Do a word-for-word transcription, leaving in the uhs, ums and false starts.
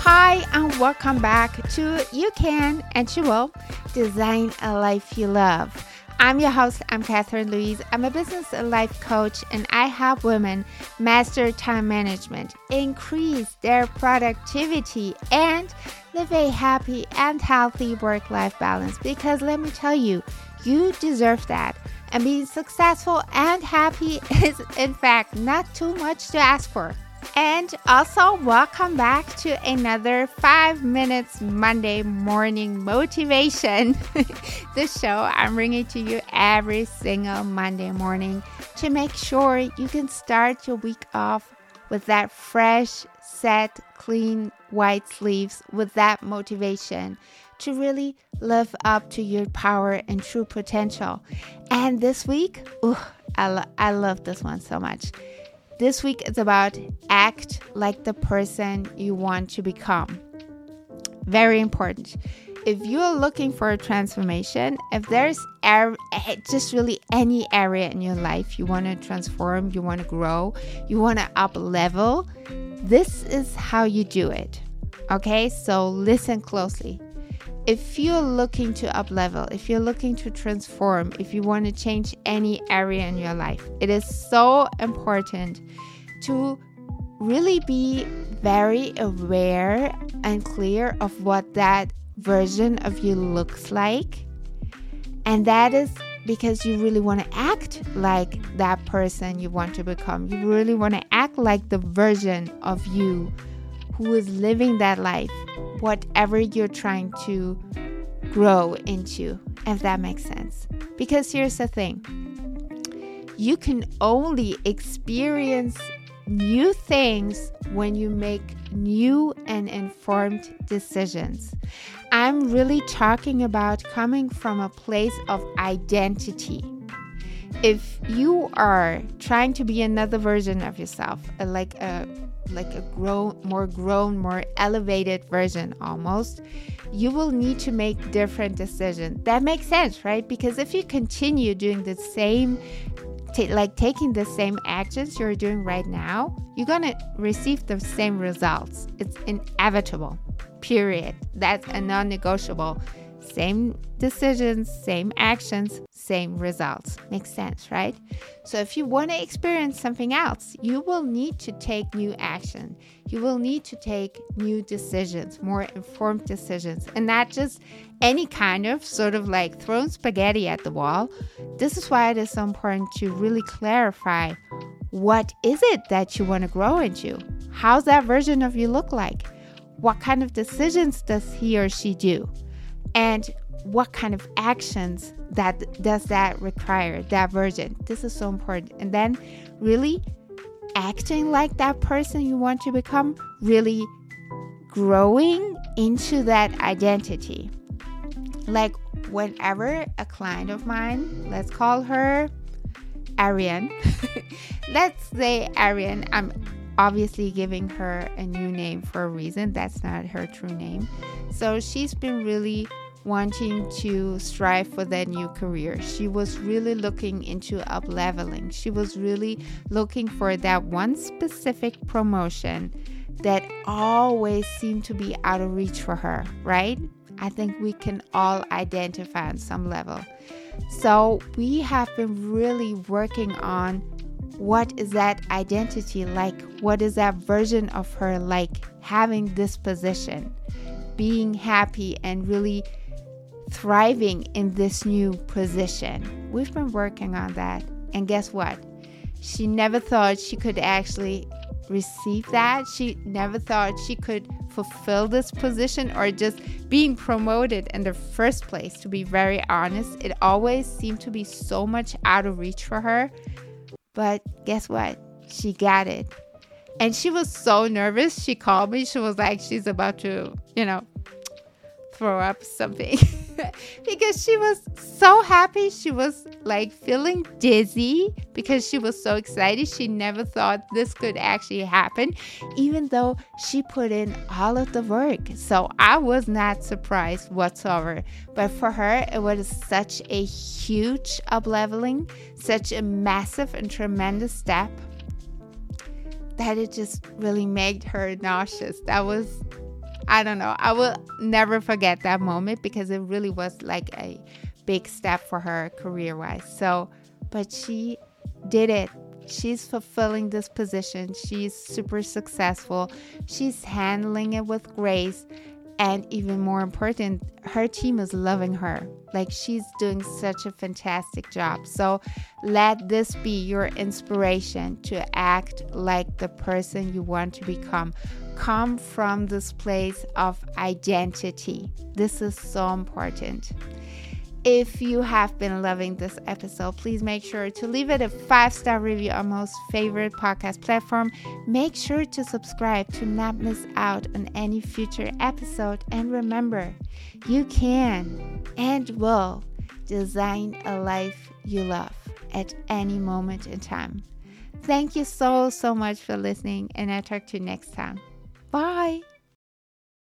Hi, and welcome back to You Can and You Will Design a Life You Love. I'm your host, I'm Catherine Louise. I'm a business and life coach, and I help women master time management, increase their productivity, and live a happy and healthy work-life balance. Because let me tell you, you deserve that. And being successful and happy is, in fact, not too much to ask for. And also, welcome back to another five minutes Monday morning motivation. This show I'm bringing to you every single Monday morning to make sure you can start your week off with that fresh, set, clean, white sleeves, with that motivation to really live up to your power and true potential. And this week, ooh, I, lo- I love this one so much. This week is about act like the person you want to become. Very important. If you're looking for a transformation, if there's er- just really any area in your life you want to transform, you want to grow, you want to up level, this is how you do it. Okay, so listen closely. If you're looking to up level, if you're looking to transform, if you want to change any area in your life, it is so important to really be very aware and clear of what that version of you looks like. And that is because you really want to act like that person you want to become. You really want to act like the version of you who is living that life, whatever you're trying to grow into, if that makes sense. Because here's the thing. You can only experience new things when you make new and informed decisions. I'm really talking about coming from a place of identity. If you are trying to be another version of yourself, like a like a grown, more grown, more elevated version almost, you will need to make different decisions. That makes sense, right? Because if you continue doing the same, t- like taking the same actions you're doing right now, you're going to receive the same results. It's inevitable, period. That's a non-negotiable. Same decisions, same actions, same results. Makes sense, right? So if you want to experience something else, you will need to take new action. You will need to take new decisions, more informed decisions, and not just any kind of sort of like throwing spaghetti at the wall. This is why it is so important to really clarify, what is it that you want to grow into? How's that version of you look like? What kind of decisions does he or she do? And what kind of actions that does that require, that version? This is so important. And then really acting like that person you want to become, really growing into that identity. Like whenever a client of mine, let's call her Ariane. Let's say Ariane, I'm obviously giving her a new name for a reason. That's not her true name. So she's been really wanting to strive for that new career. She was really looking into up leveling. She was really looking for that one specific promotion that always seemed to be out of reach for her, right? I think we can all identify on some level. So we have been really working on what is that identity like? What is that version of her like, having this position, being happy and really thriving in this new position. We've been working on that. And guess what? She never thought she could actually receive that. She never thought she could fulfill this position or just being promoted in the first place. To be very honest, it always seemed to be so much out of reach for her. But guess what? She got it. And she was so nervous. She called me. She was like, she's about to, you know, throw up something. Because she was so happy. She was like feeling dizzy because she was so excited. She never thought this could actually happen, even though she put in all of the work. So I was not surprised whatsoever. But for her, it was such a huge up-leveling, such a massive and tremendous step that it just really made her nauseous. That was I don't know. I will never forget that moment because it really was like a big step for her career-wise. So, but she did it. She's fulfilling this position. She's super successful. She's handling it with grace. And even more important, her team is loving her. Like, she's doing such a fantastic job. So let this be your inspiration to act like the person you want to become. Come from this place of identity. This is so important. If you have been loving this episode, please make sure to leave it a five-star review on most favorite podcast platform. Make sure to subscribe to not miss out on any future episode. And remember, you can and will design a life you love at any moment in time. Thank you so, so much for listening, and I'll talk to you next time. Bye.